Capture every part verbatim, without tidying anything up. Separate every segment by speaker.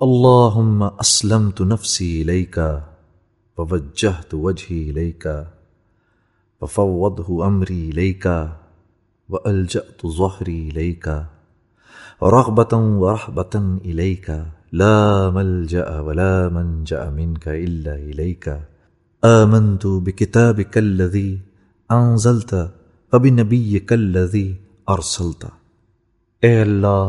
Speaker 1: اللهم اسلمت نفسي اليك ووجهت وجهي اليك وفوضه امري اليك والجأت ظهري اليك رغبة ورهبة اليك لا ملجأ ولا منجأ منك الا اليك آمنت بكتابك الذي انزلت وبنبيك الذي ارسلت۔ اے اللہ،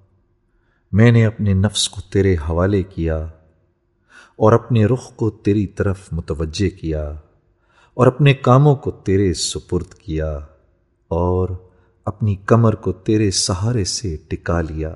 Speaker 1: میں نے اپنے نفس کو تیرے حوالے کیا اور اپنے رخ کو تیری طرف متوجہ کیا اور اپنے کاموں کو تیرے سپرد کیا اور اپنی کمر کو تیرے سہارے سے ٹکا لیا،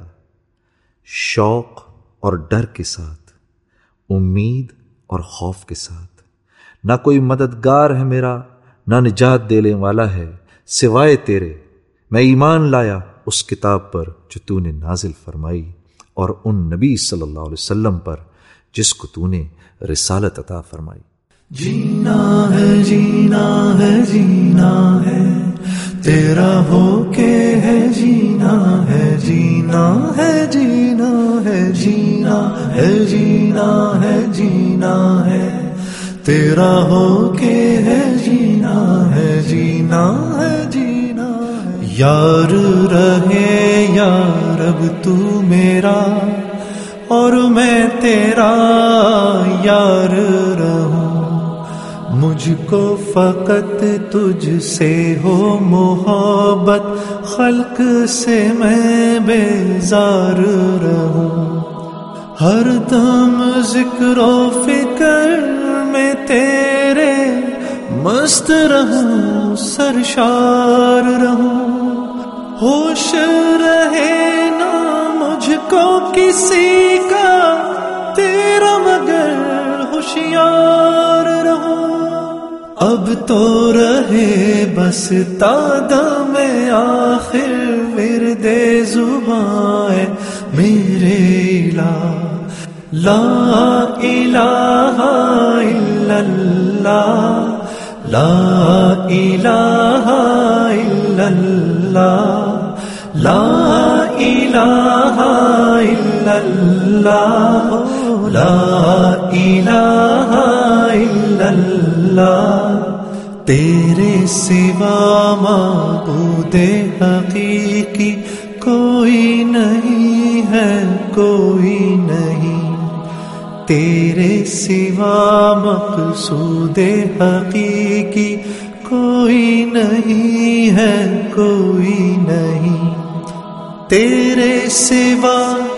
Speaker 1: شوق اور ڈر کے ساتھ، امید اور خوف کے ساتھ۔ نہ کوئی مددگار ہے میرا، نہ نجات دینے والا ہے سوائے تیرے۔ میں ایمان لایا اس کتاب پر جو تو نے نازل فرمائی اور ان نبی صلی اللہ علیہ وسلم پر جس کو تو نے رسالت عطا فرمائی۔
Speaker 2: جینا ہے جینا ہے جینا ہے تیرا ہو کے ہے، جینا ہے جینا ہے جینا ہے جینا ہے جینا ہے جینا ہے تیرا ہو کے ہے، جینا ہے جینا ہے جینا ہے۔ یار رہے یا رب تو میرا اور میں تیرا یار رہوں، مجھ کو فقط تجھ سے ہو محبت، خلق سے میں بیزار رہوں، ہر دم ذکر و فکر میں تیرے مست رہوں، سرشار رہوں، ہوش رہے نا مجھ کو کسی کا تیرا مگر ہوشیار رہوں۔ اب تو رہے بس تادم آخر ورد زبان میرے الہ، لا الہ الا اللہ، لا الہ الا اللہ، لا الہ الا اللہ، لا الہ الا اللہ۔ تیرے سوا معبود حقیقی کوئی نہیں ہے، کوئی نہیں، تیرے سوا مقصود حقیقی کوئی نہیں ہے، کوئی نہیں، تیرے سوا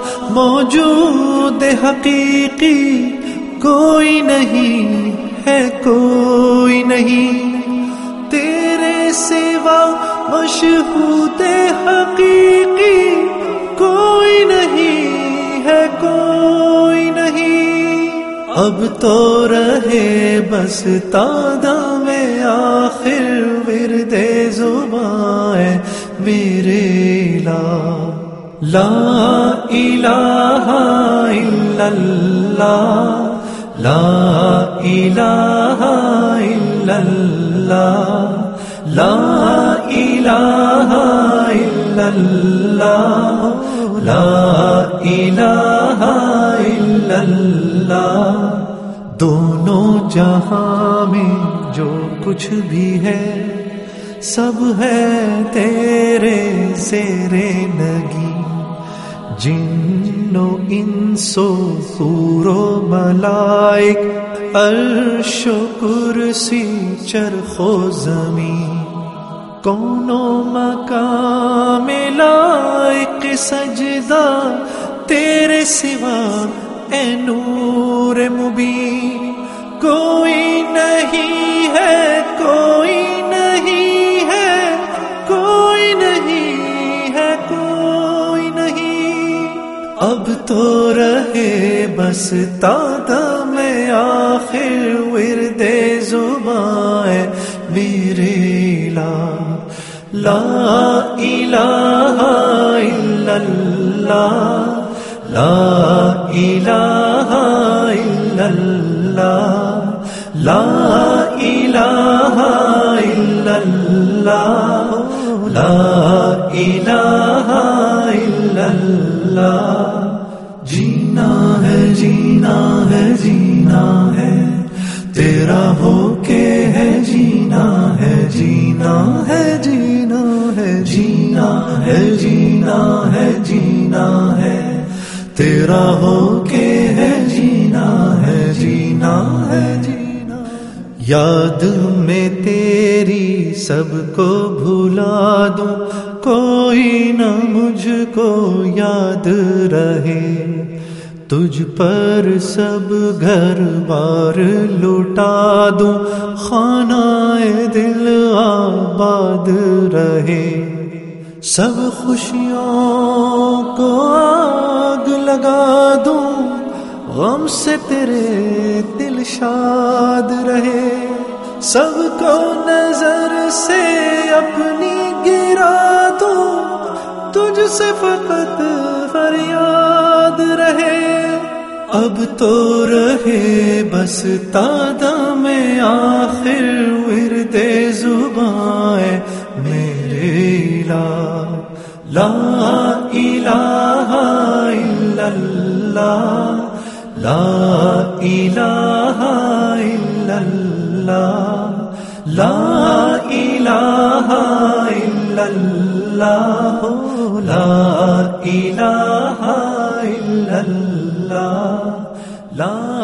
Speaker 2: موجود حقیقی کوئی نہیں ہے، کوئی نہیں، تیرے سوا مشہود حقیقی کوئی نہیں ہے، کوئی نہیں۔ اب تو رہے بس تادم آخر ورد زبان میرے الہ، لا الہ الا اللہ، لا الہ الا اللہ، لا الہ الا اللہ، لا الہ الا اللہ۔ دونوں جہاں میں جو کچھ بھی ہے سب ہے تیرے زیر نگی، جن و انس و حور و ملائک، عرش و کرسی چرخ و زمین، کون و مقام لائق سجدہ تیرے سوا اے نور مبین، کوئی نہیں ہے، کوئی نہیں ہے، کوئی نہیں ہے، کوئی نہیں۔ اب تو رہے بس تادم آخر ورد زبان میرے الہ، لا الہ الا اللہ، لا الہ الا اللہ، لا الہ الا اللہ، لا الہ الا اللہ۔ جی جینا ہے جینا ہے جینا ہے تیرا ہو کے ہے جینا ہے جینا ہے جینا ہے جینا ہے جینا ہے جینا ہے تیرا ہو کے ہے جینا ہے جینا ہے جینا. یاد میں تیری سب کو بھلا دوں کوئی نہ مجھ کو یاد رہے تجھ پر سب گھر بار لٹا دوں خانہ دل آباد رہے سب خوشیوں کو آگ لگا دوں غم سے تیرے دل شاد رہے سب کو نظر سے اپنی گرا دوں تجھ سے فقط فریاد رہے اب تو رہے بس تادہ میں آخر ورد زباں ہے میرے الہ لا الہ الا اللہ لا الہ الا اللہ لا الہ الا اللہ لا الہ الا اللہ لا